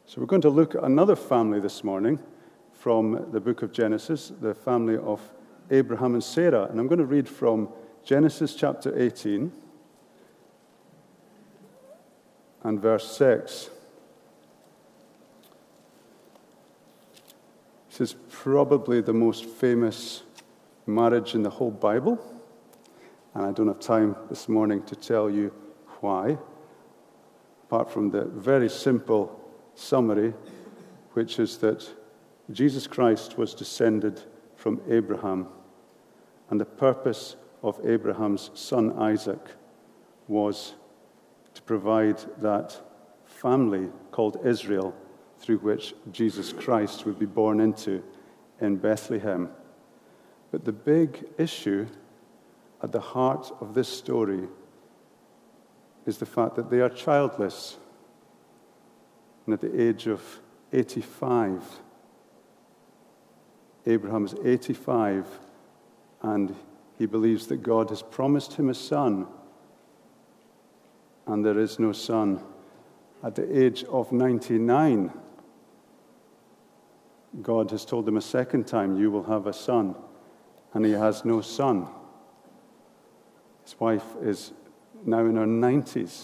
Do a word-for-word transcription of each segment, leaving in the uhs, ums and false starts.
So we're going to look at another family this morning from the book of Genesis, the family of Abraham and Sarah. And I'm going to read from Genesis chapter eighteen and verse six. This is probably the most famous marriage in the whole Bible. And I don't have time this morning to tell you why, apart from the very simple summary, which is that Jesus Christ was descended from Abraham, and the purpose of Abraham's son Isaac was to provide that family called Israel through which Jesus Christ would be born into in Bethlehem. But the big issue at the heart of this story is the fact that they are childless. And at the age of eighty-five, Abraham is eighty-five, and he believes that God has promised him a son, and there is no son. At the age of ninety-nine, God has told him a second time, you will have a son, and he has no son. His wife is now in her nineties.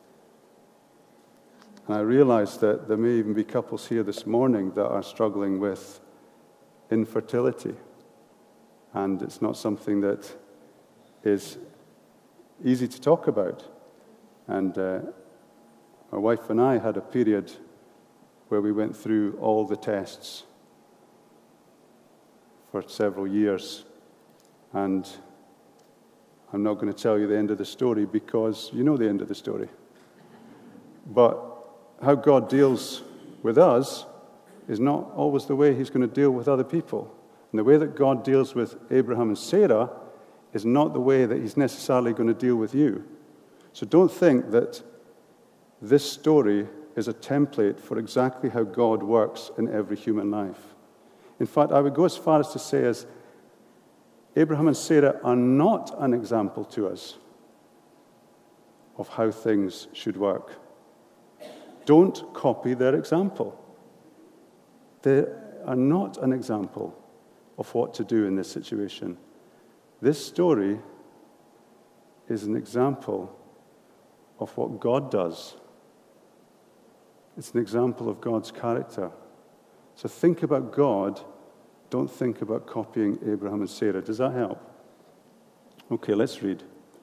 And I realize that there may even be couples here this morning that are struggling with infertility. And it's not something that is easy to talk about. And uh, my wife and I had a period where we went through all the tests for several years. And I'm not going to tell you the end of the story because you know the end of the story. But how God deals with us is not always the way he's going to deal with other people. And the way that God deals with Abraham and Sarah is not the way that he's necessarily going to deal with you. So don't think that this story is a template for exactly how God works in every human life. In fact, I would go as far as to say as Abraham and Sarah are not an example to us of how things should work. Don't copy their example. They are not an example of what to do in this situation. This story is an example of what God does. It's an example of God's character. So think about God. Don't think about copying Abraham and Sarah. Does that help? Okay, let's read.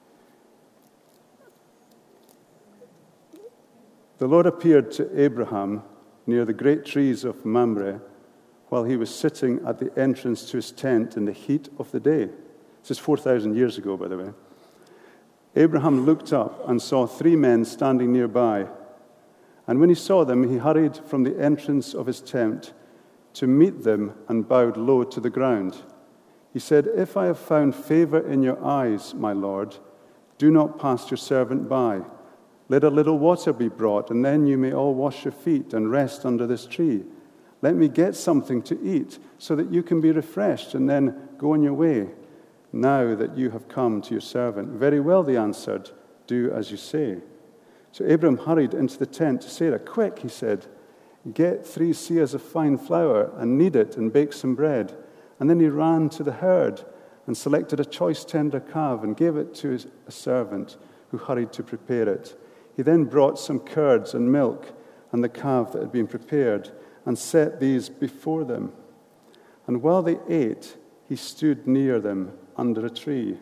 The Lord appeared to Abraham near the great trees of Mamre while he was sitting at the entrance to his tent in the heat of the day. This is four thousand years ago, by the way. Abraham looked up and saw three men standing nearby. And when he saw them, he hurried from the entrance of his tent to meet them and bowed low to the ground. He said, "If I have found favor in your eyes, my Lord, do not pass your servant by. Let a little water be brought, and then you may all wash your feet and rest under this tree. Let me get something to eat so that you can be refreshed and then go on your way, now that you have come to your servant." "Very well," they answered, "do as you say." So Abraham hurried into the tent to Sarah. "Quick," he said, "get three seahs of fine flour and knead it and bake some bread." And then he ran to the herd and selected a choice tender calf and gave it to his, a servant who hurried to prepare it. He then brought some curds and milk and the calf that had been prepared and set these before them. And while they ate, he stood near them under a tree.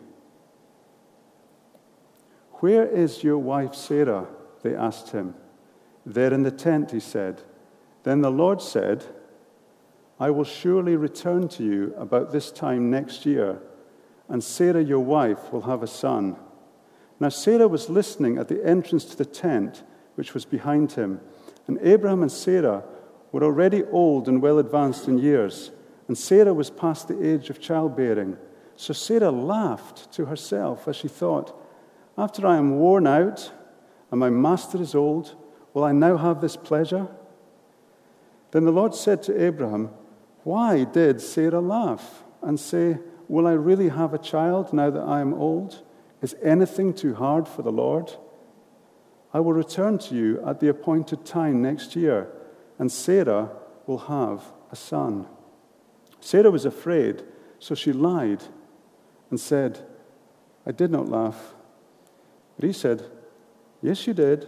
"Where is your wife Sarah?" they asked him. "There in the tent," he said. Then the Lord said, "I will surely return to you about this time next year, and Sarah your wife will have a son." Now Sarah was listening at the entrance to the tent, which was behind him. And Abraham and Sarah were already old and well advanced in years, and Sarah was past the age of childbearing. So Sarah laughed to herself as she thought, "After I am worn out and my master is old, will I now have this pleasure?" Then the Lord said to Abraham, "Why did Sarah laugh and say, 'Will I really have a child now that I am old?' Is anything too hard for the Lord? I will return to you at the appointed time next year, and Sarah will have a son." Sarah was afraid, so she lied and said, "I did not laugh." But he said, "Yes, you did."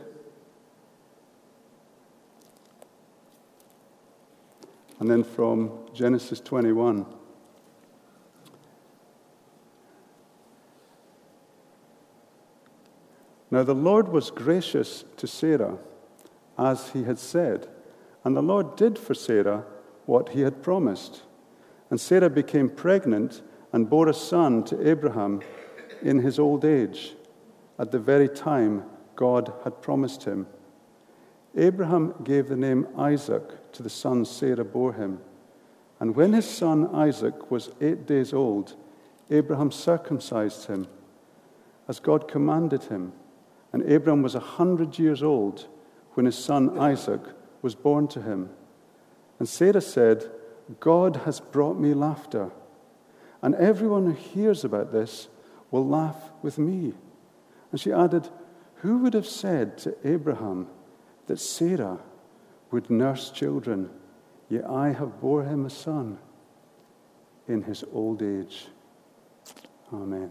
And then from Genesis twenty-one. "Now the Lord was gracious to Sarah, as he had said, and the Lord did for Sarah what he had promised. And Sarah became pregnant and bore a son to Abraham in his old age, at the very time God had promised him. Abraham gave the name Isaac to the son Sarah bore him. And when his son Isaac was eight days old, Abraham circumcised him, as God commanded him. And Abraham was a hundred years old when his son Isaac was born to him. And Sarah said, 'God has brought me laughter, and everyone who hears about this will laugh with me.' And she added, 'Who would have said to Abraham that Sarah would nurse children, yet I have bore him a son in his old age?'" Amen.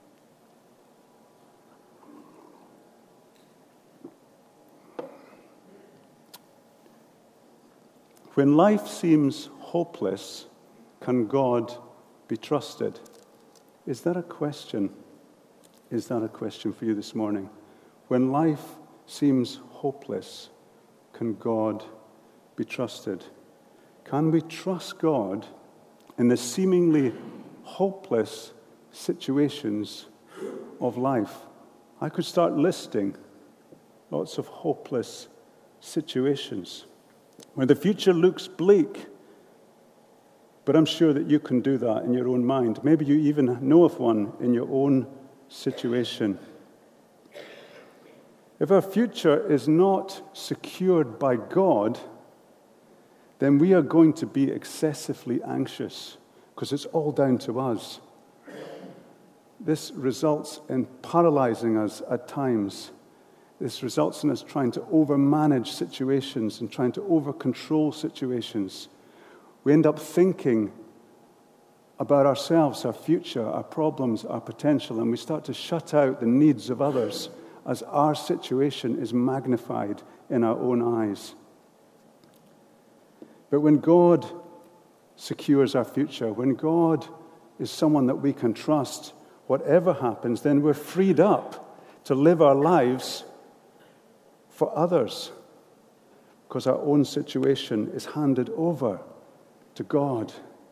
When life seems hopeless, can God be trusted? Is that a question? Is that a question for you this morning? When life seems hopeless, can God be trusted? Can we trust God in the seemingly hopeless situations of life? I could start listing lots of hopeless situations where the future looks bleak, but I'm sure that you can do that in your own mind. Maybe you even know of one in your own situation. If our future is not secured by God, then we are going to be excessively anxious because it's all down to us. This results in paralyzing us at times. This results in us trying to overmanage situations and trying to over-control situations. We end up thinking about ourselves, our future, our problems, our potential, and we start to shut out the needs of others as our situation is magnified in our own eyes. But when God secures our future, when God is someone that we can trust, whatever happens, then we're freed up to live our lives for others, because our own situation is handed over to God.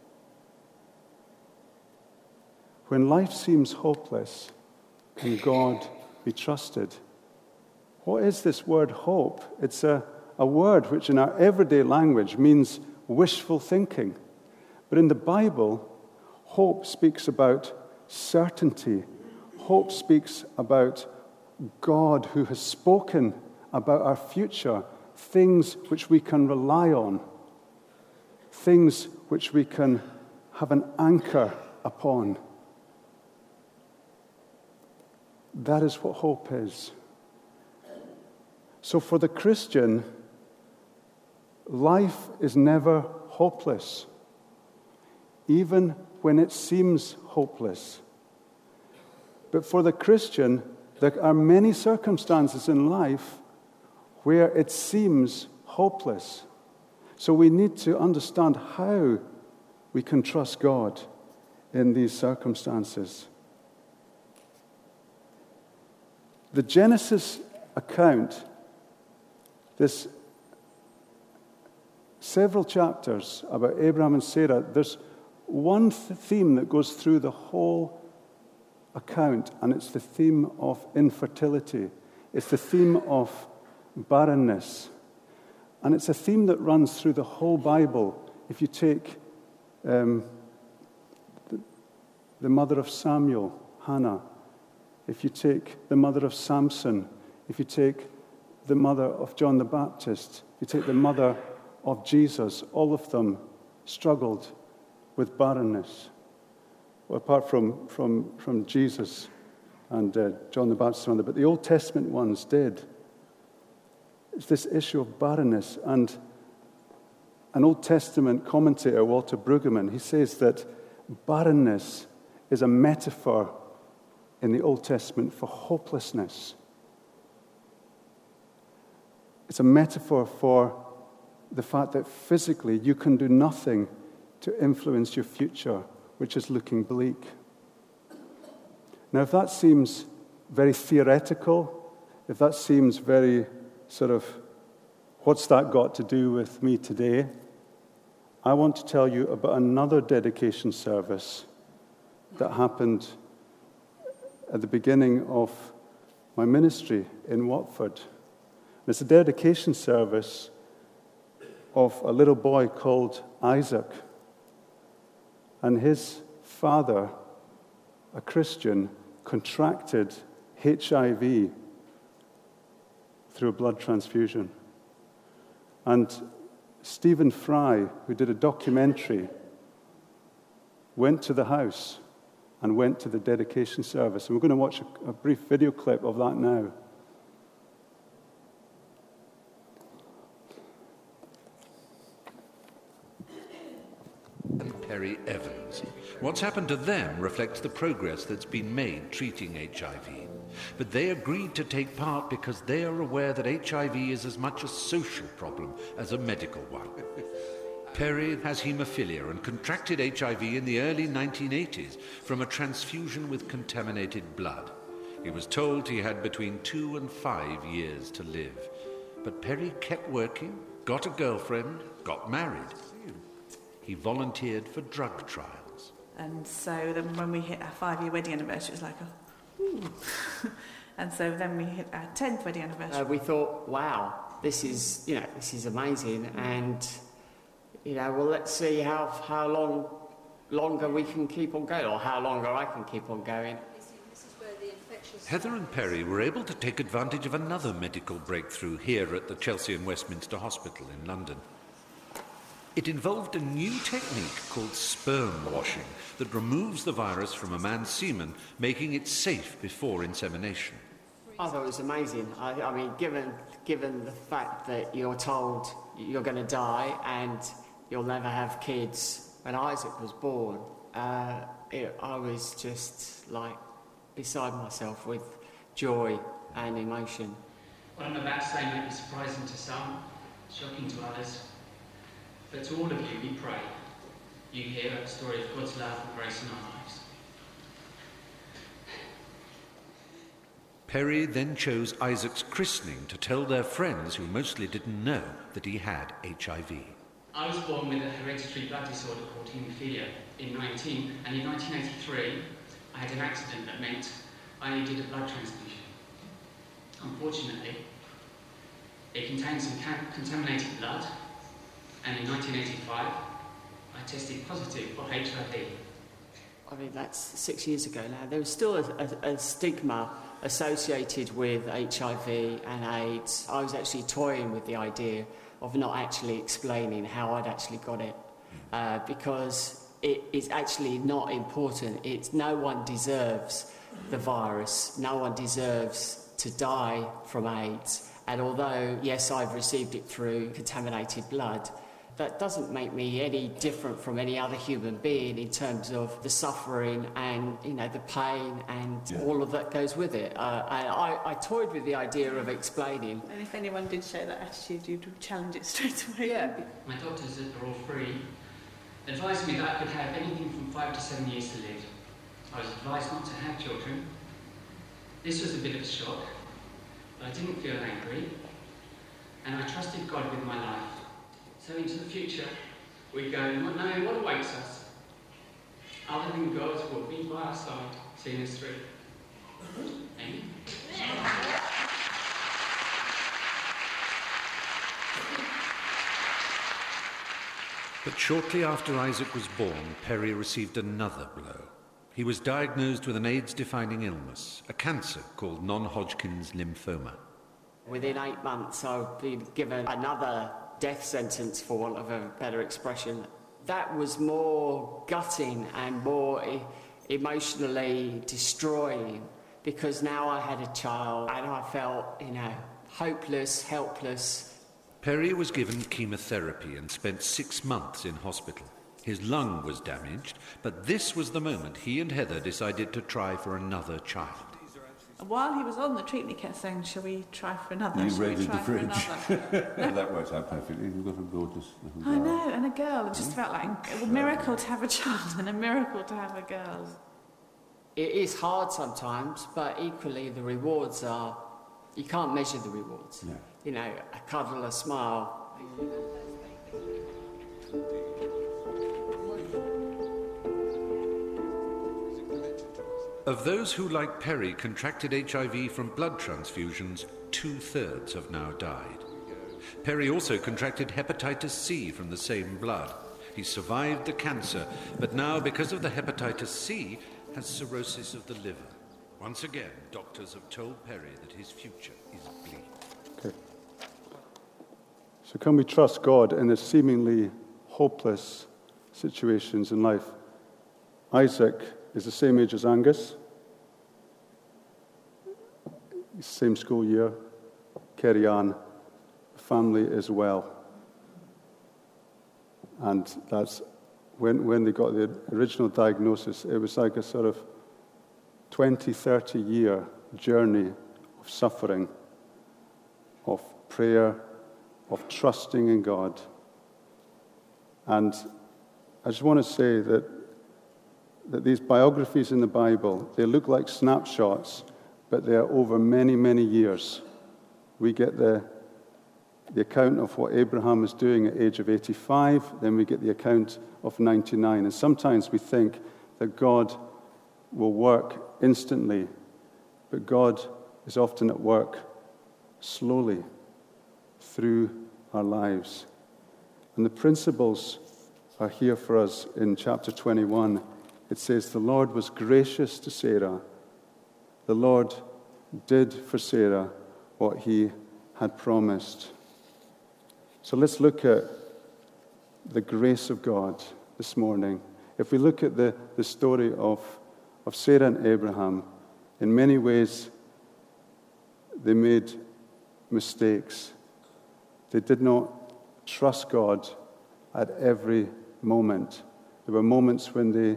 When life seems hopeless, can God be trusted? What is this word hope? It's a, a word which in our everyday language means wishful thinking. But in the Bible, hope speaks about certainty. Hope speaks about God who has spoken about our future, things which we can rely on, things which we can have an anchor upon. That is what hope is. So for the Christian, life is never hopeless, even when it seems hopeless. But for the Christian, there are many circumstances in life where it seems hopeless. So we need to understand how we can trust God in these circumstances. The Genesis account, this several chapters about Abraham and Sarah, there's one th- theme that goes through the whole account, and it's the theme of infertility. It's the theme of barrenness. And it's a theme that runs through the whole Bible. If you take um, the, the mother of Samuel, Hannah, if you take the mother of Samson, if you take the mother of John the Baptist, if you take the mother of Jesus, all of them struggled with barrenness. Well, apart from, from, from Jesus and uh, John the Baptist, but the Old Testament ones did. It's this issue of barrenness, and an Old Testament commentator, Walter Brueggemann, he says that barrenness is a metaphor in the Old Testament for hopelessness. It's a metaphor for the fact that physically you can do nothing to influence your future, which is looking bleak. Now, if that seems very theoretical, if that seems very sort of, what's that got to do with me today? I want to tell you about another dedication service that happened at the beginning of my ministry in Watford. It's a dedication service of a little boy called Isaac. And his father, a Christian, contracted H I V through a blood transfusion. And Stephen Fry, who did a documentary, went to the house and went to the dedication service. And we're going to watch a, a brief video clip of that now. And Perry Evans. What's happened to them reflects the progress that's been made treating H I V. But they agreed to take part because they are aware that H I V is as much a social problem as a medical one. Perry has haemophilia and contracted H I V in the early nineteen eighties from a transfusion with contaminated blood. He was told he had between two and five years to live. But Perry kept working, got a girlfriend, got married. He volunteered for drug trials. And so then when we hit our five-year wedding anniversary, it was like, oh, ooh. And so then we hit our tenth wedding anniversary. Uh, we thought, wow, this is, you know, this is amazing. And, you know, well, let's see how how long longer we can keep on going, or how longer I can keep on going. Heather and Perry were able to take advantage of another medical breakthrough here at the Chelsea and Westminster Hospital in London. It involved a new technique called sperm washing that removes the virus from a man's semen, making it safe before insemination. I thought it was amazing. I, I mean, given given the fact that you're told you're going to die and you'll never have kids, when Isaac was born, uh, it, I was just like beside myself with joy and emotion. What I'm about to say may be surprising to some, shocking to others. But to all of you, we pray you hear a story of God's love and grace in our lives. Perry then chose Isaac's christening to tell their friends, who mostly didn't know, that he had H I V. I was born with a hereditary blood disorder called haemophilia in nineteen, and in nineteen eighty-three I had an accident that meant I needed a blood transfusion. Unfortunately, it contained some contaminated blood, and in nineteen eighty-five, I tested positive for H I V. I mean, that's six years ago now. There was still a, a, a stigma associated with H I V and AIDS. I was actually toying with the idea of not actually explaining how I'd actually got it, uh, because it is actually not important. It's no one deserves the virus. No one deserves to die from AIDS. And although, yes, I've received it through contaminated blood, that doesn't make me any different from any other human being in terms of the suffering and, you know, the pain and yeah. all of that goes with it. Uh, and I, I toyed with the idea of explaining. And if anyone did show that attitude, you'd challenge it straight away. Yeah. My doctors are all free advised me that I could have anything from five to seven years to live. I was advised not to have children. This was a bit of a shock, but I didn't feel angry, and I trusted God with my life. So into the future, we go not knowing what awaits us, other than God will be by our side, seeing us through. Amen. But shortly after Isaac was born, Perry received another blow. He was diagnosed with an AIDS-defining illness, a cancer called non-Hodgkin's lymphoma. Within eight months, I've been given another death sentence, for want of a better expression. That was more gutting and more e- emotionally destroying, because now I had a child and I felt, you know, hopeless, helpless. Perry was given chemotherapy and spent six months in hospital. His lung was damaged, but this was the moment he and Heather decided to try for another child. While he was on the treatment, he kept saying, shall we try for another? You Shall we raided try the for fridge. another? Well, that works out perfectly. You've got a gorgeous little I girl. know, and a girl. It just felt like a miracle to have a child and a miracle to have a girl. It is hard sometimes, but equally the rewards are, you can't measure the rewards. No. You know, a cuddle, a smile. Of those who, like Perry, contracted H I V from blood transfusions, two-thirds have now died. Perry also contracted hepatitis C from the same blood. He survived the cancer, but now, because of the hepatitis C, has cirrhosis of the liver. Once again, doctors have told Perry that his future is bleak. Okay. So can we trust God in the seemingly hopeless situations in life? Isaac is the same age as Angus. Same school year. Kerry Ann. Family as well. And that's when, when they got the original diagnosis, it was like a sort of twenty, thirty year journey of suffering, of prayer, of trusting in God. And I just want to say that that these biographies in the Bible, they look like snapshots, but they are over many, many years. We get the, the account of what Abraham is doing at the age of eighty-five, then we get the account of ninety-nine. And sometimes we think that God will work instantly, but God is often at work slowly through our lives. And the principles are here for us in chapter twenty-one. It says, the Lord was gracious to Sarah. The Lord did for Sarah what he had promised. So let's look at the grace of God this morning. If we look at the, the story of, of Sarah and Abraham, in many ways, they made mistakes. They did not trust God at every moment. There were moments when they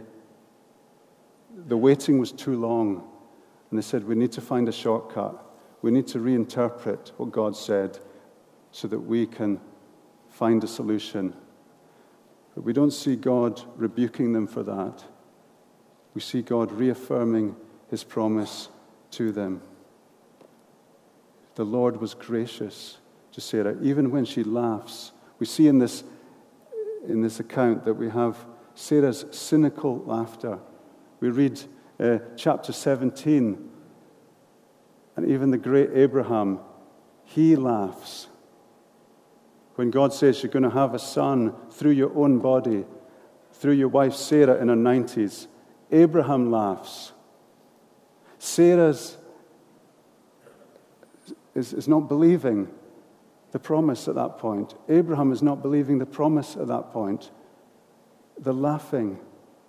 the waiting was too long, and they said, we need to find a shortcut. We need to reinterpret what God said so that we can find a solution. But we don't see God rebuking them for that. We see God reaffirming his promise to them. The Lord was gracious to Sarah, even when she laughs. We see in this, in this account that we have Sarah's cynical laughter. We read uh, chapter seventeen, and even the great Abraham, he laughs. When God says you're going to have a son through your own body, through your wife Sarah in her nineties, Abraham laughs. Sarah's is, is not believing the promise at that point. Abraham is not believing the promise at that point. They're laughing.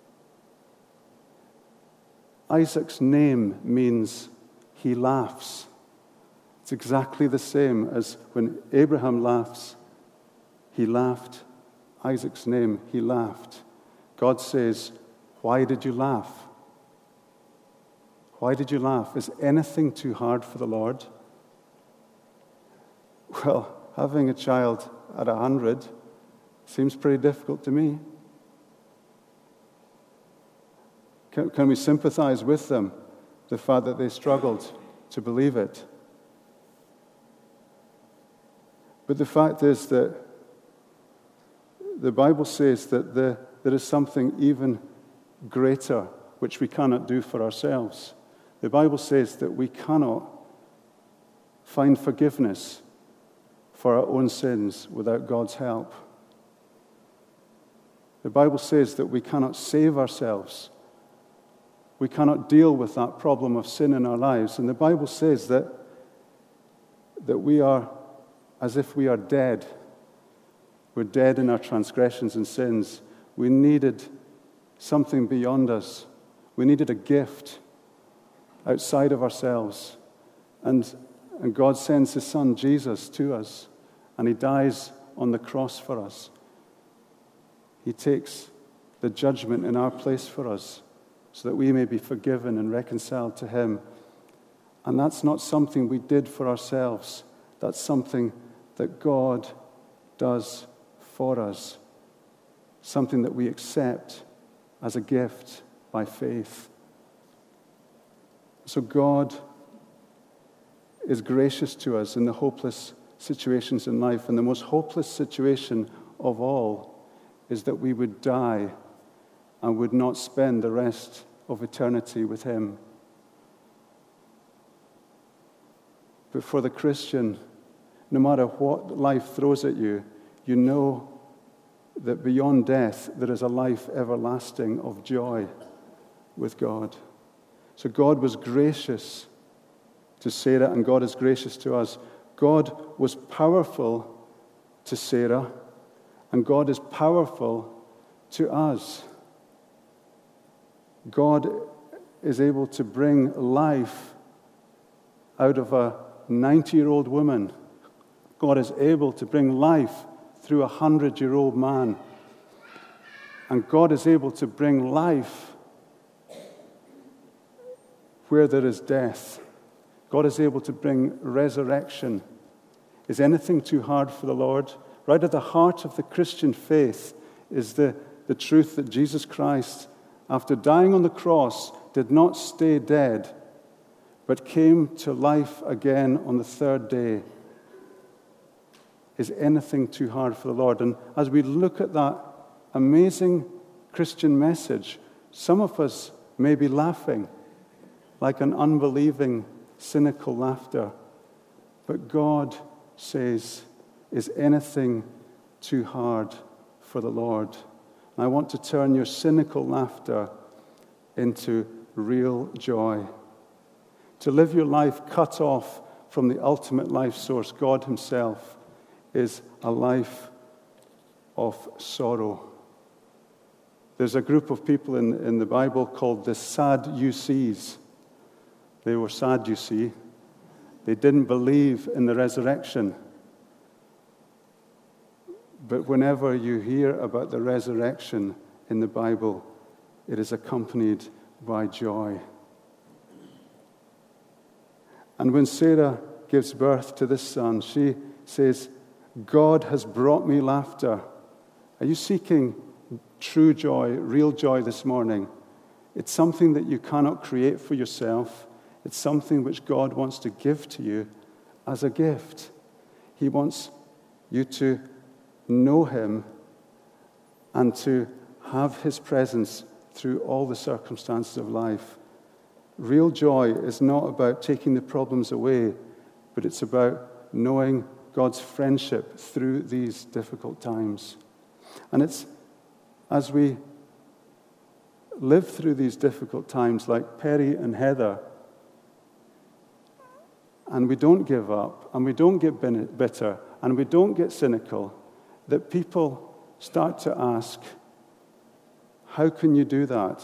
Isaac's name means he laughs. It's exactly the same as when Abraham laughs, he laughed. Isaac's name, he laughed. God says, why did you laugh? Why did you laugh? Is anything too hard for the Lord? Well, having a child at a hundred seems pretty difficult to me. Can, can we sympathize with them, the fact that they struggled to believe it? But the fact is that the Bible says that the, there is something even greater which we cannot do for ourselves. The Bible says that we cannot find forgiveness for our own sins without God's help. The Bible says that we cannot save ourselves. We cannot deal with that problem of sin in our lives. And the Bible says that, that we are as if we are dead. We're dead in our transgressions and sins. We needed something beyond us. We needed a gift outside of ourselves. And, and God sends his son, Jesus, to us. and he dies on the cross for us. He takes the judgment in our place for us so that we may be forgiven and reconciled to him. And that's not something we did for ourselves. That's something that God does for us, something that we accept as a gift by faith. So God is gracious to us in the hopeless situations in life, and the most hopeless situation of all is that we would die and would not spend the rest of eternity with him. But for the Christian, no matter what life throws at you, you know that beyond death there is a life everlasting of joy with God. So God was gracious to Sarah, and God is gracious to us. God was powerful to Sarah, and God is powerful to us. God is able to bring life out of a ninety-year-old woman. God is able to bring life through a hundred-year-old man. And God is able to bring life where there is death. God is able to bring resurrection. Is anything too hard for the Lord? Right at the heart of the Christian faith is the, the truth that Jesus Christ, after dying on the cross, did not stay dead, but came to life again on the third day. Is anything too hard for the Lord? And as we look at that amazing Christian message, some of us may be laughing like an unbelieving, cynical laughter. But God says, is anything too hard for the Lord? And I want to turn your cynical laughter into real joy. To live your life cut off from the ultimate life source, God himself, is a life of sorrow. There's a group of people in, in the Bible called the Sadducees. They were sad, you see. They didn't believe in the resurrection. But whenever you hear about the resurrection in the Bible, it is accompanied by joy. And when Sarah gives birth to this son, she says, God has brought me laughter. Are you seeking true joy, real joy this morning? It's something that you cannot create for yourself. It's something which God wants to give to you as a gift. He wants you to know him and to have his presence through all the circumstances of life. Real joy is not about taking the problems away, but it's about knowing God's friendship through these difficult times. And it's as we live through these difficult times, like Perry and Heather, and we don't give up, and we don't get bitter, and we don't get cynical, that people start to ask, how can you do that?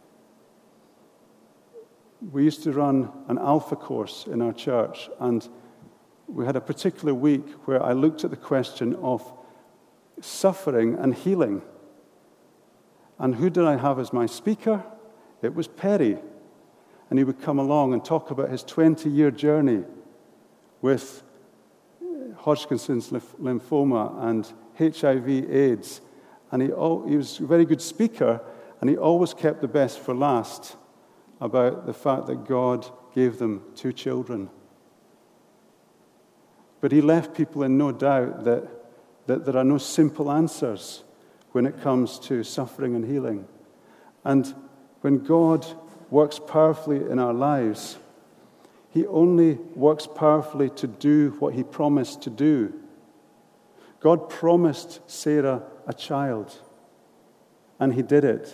We used to run an Alpha course in our church, and we had a particular week where I looked at the question of suffering and healing. And who did I have as my speaker? It was Perry. And he would come along and talk about his twenty-year journey with Hodgkin's lymphoma and H I V AIDS. And he, he was a very good speaker, and he always kept the best for last about the fact that God gave them two children. But he left people in no doubt that, that there are no simple answers when it comes to suffering and healing. And when God works powerfully in our lives, he only works powerfully to do what he promised to do. God promised Sarah a child, and he did it.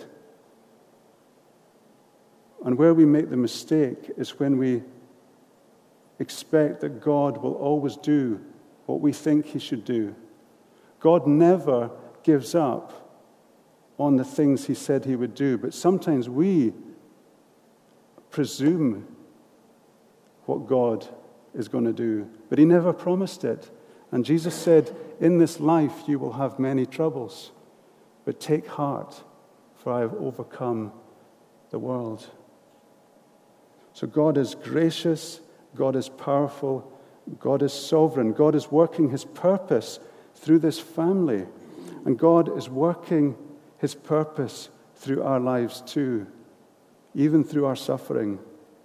And where we make the mistake is when we expect that God will always do what we think he should do. God never gives up on the things he said he would do, but sometimes we presume what God is going to do. But he never promised it. And Jesus said, in this life you will have many troubles, but take heart, for I have overcome the world. So God is gracious, God is powerful, God is sovereign, God is working his purpose through this family, and God is working his purpose through our lives too, even through our suffering.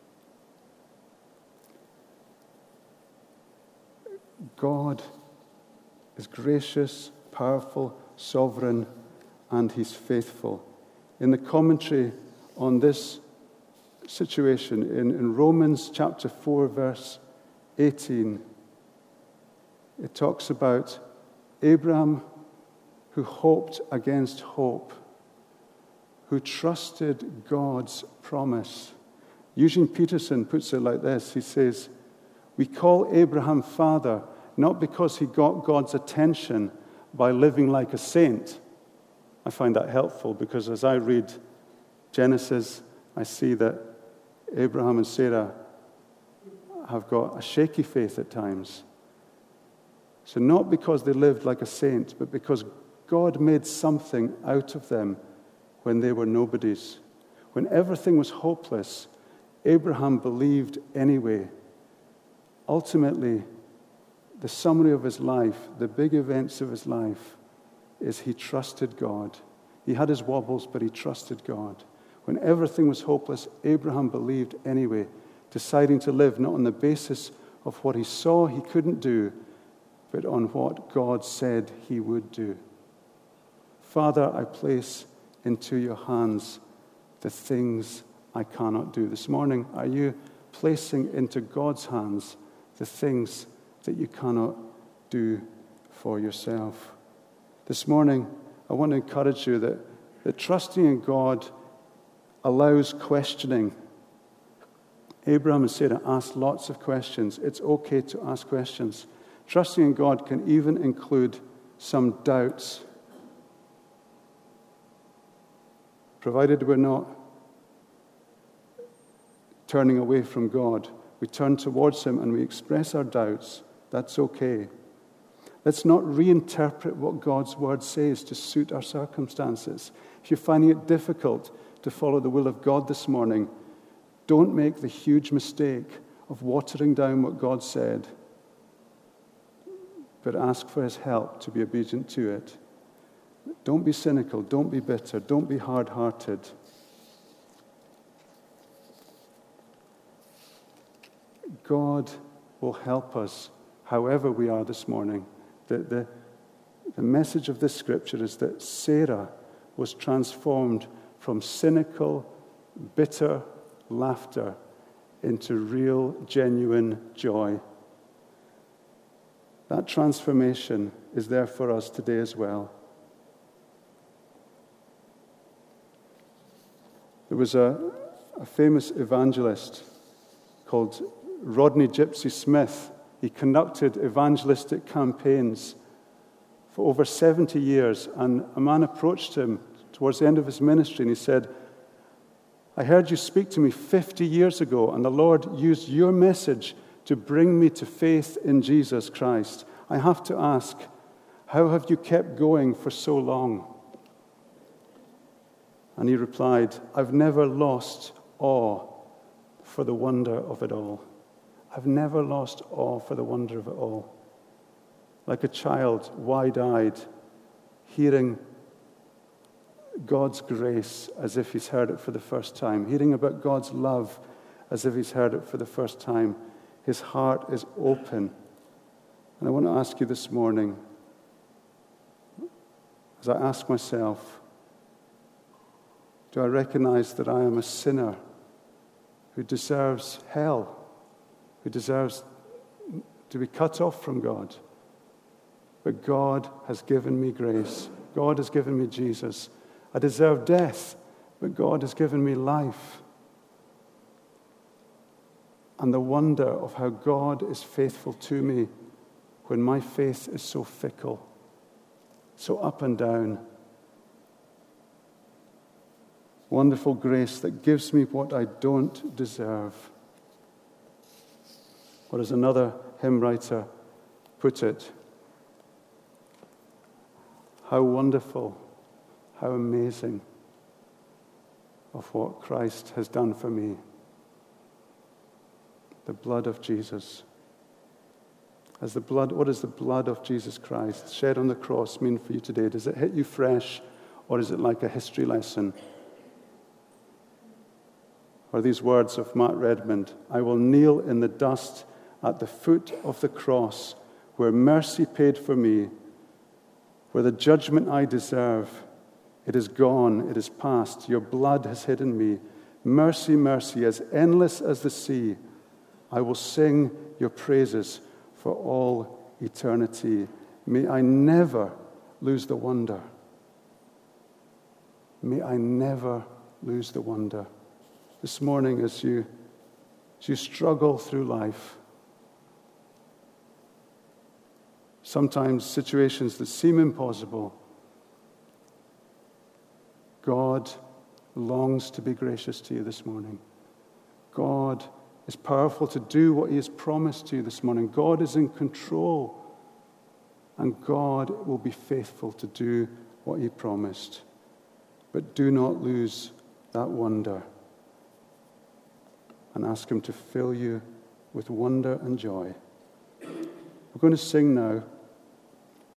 God is gracious, powerful, sovereign, and he's faithful. In the commentary on this situation, in, in Romans chapter four, verse eighteen, it talks about Abraham who hoped against hope, who trusted God's promise. Eugene Peterson puts it like this. He says, we call Abraham father not because he got God's attention by living like a saint. I find that helpful because as I read Genesis, I see that Abraham and Sarah have got a shaky faith at times. So not because they lived like a saint, but because God made something out of them when they were nobodies. When everything was hopeless, Abraham believed anyway. Ultimately, the summary of his life, the big events of his life, is he trusted God. He had his wobbles, but he trusted God. When everything was hopeless, Abraham believed anyway, deciding to live not on the basis of what he saw he couldn't do, but on what God said he would do. Father, I place into your hands the things I cannot do. This morning, are you placing into God's hands the things that you cannot do for yourself? This morning, I want to encourage you that, that trusting in God allows questioning. Abraham and Sarah asked lots of questions. It's okay to ask questions. Trusting in God can even include some doubts, provided we're not turning away from God. We turn towards him and we express our doubts. That's okay. Let's not reinterpret what God's word says to suit our circumstances. If you're finding it difficult to follow the will of God this morning, don't make the huge mistake of watering down what God said, but ask for his help to be obedient to it. Don't be cynical. Don't be bitter. Don't be hard-hearted. God will help us however we are this morning. The, the, the message of this scripture is that Sarah was transformed from cynical, bitter laughter into real, genuine joy. That transformation is there for us today as well. There was a, a famous evangelist called Rodney Gypsy Smith. He conducted evangelistic campaigns for over seventy years, and a man approached him towards the end of his ministry, and he said, I heard you speak to me fifty years ago, and the Lord used your message to bring me to faith in Jesus Christ. I have to ask, how have you kept going for so long? And he replied, I've never lost awe for the wonder of it all. I've never lost awe for the wonder of it all. Like a child, wide-eyed, hearing God's grace as if he's heard it for the first time, hearing about God's love as if he's heard it for the first time. His heart is open. And I want to ask you this morning, as I ask myself, do I recognize that I am a sinner who deserves hell, who deserves to be cut off from God? But God has given me grace. God has given me Jesus. I deserve death, but God has given me life. And the wonder of how God is faithful to me when my faith is so fickle, so up and down. Wonderful grace that gives me what I don't deserve. Or as another hymn writer put it, how wonderful, how amazing of what Christ has done for me. The blood of Jesus. As the blood, what does the blood of Jesus Christ shed on the cross mean for you today? Does it hit you fresh, or is it like a history lesson? Or these words of Matt Redmond, I will kneel in the dust at the foot of the cross, where mercy paid for me, where the judgment I deserve, it is gone, it is past. Your blood has hidden me. Mercy, mercy, as endless as the sea. I will sing your praises for all eternity. May I never lose the wonder. May I never lose the wonder. This morning, as you, as you struggle through life, sometimes situations that seem impossible, God longs to be gracious to you this morning. God is powerful to do what he has promised to you this morning. God is in control, and God will be faithful to do what he promised. But do not lose that wonder, and ask him to fill you with wonder and joy. We're going to sing now.